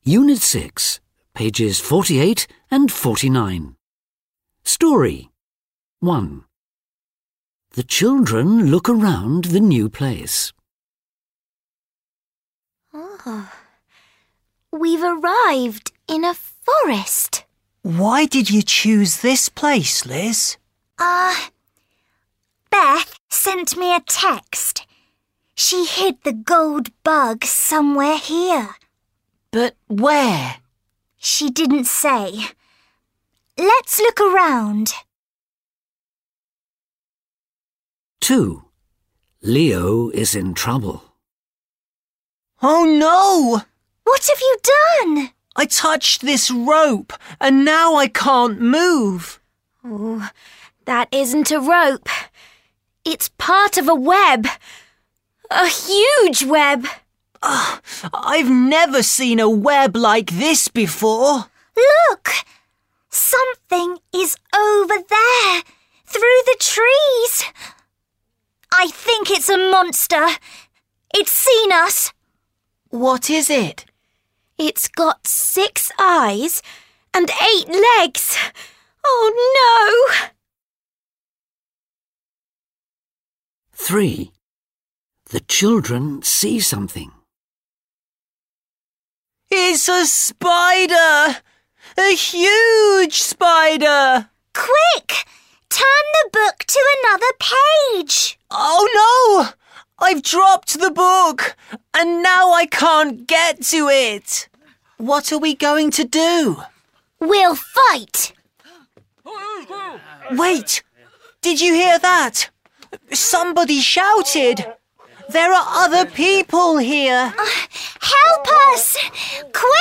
Unit 6, pages 48 and 49. Story 1. The children look around the new place. Oh, we've arrived in a forest. Why did you choose this place, Liz? Beth sent me a text. She hid the gold bug somewhere here. But where? She didn't say. Let's look around. 2. Leo is in trouble. Oh no! What have you done? I touched this rope and now I can't move. Oh, that isn't a rope. It's part of a web. A huge web. I've never seen a web like this before. Look! Something is over there, through the trees. I think it's a monster. It's seen us. What is it? It's got 6 eyes and 8 legs. Oh no! 3. The children see something. It's a spider! A huge spider! Quick! Turn the book to another page. Oh no! I've dropped the book and now I can't get to it. What are we going to do? We'll fight. Wait! Did you hear that? Somebody shouted. There are other people here. Help us! Quick!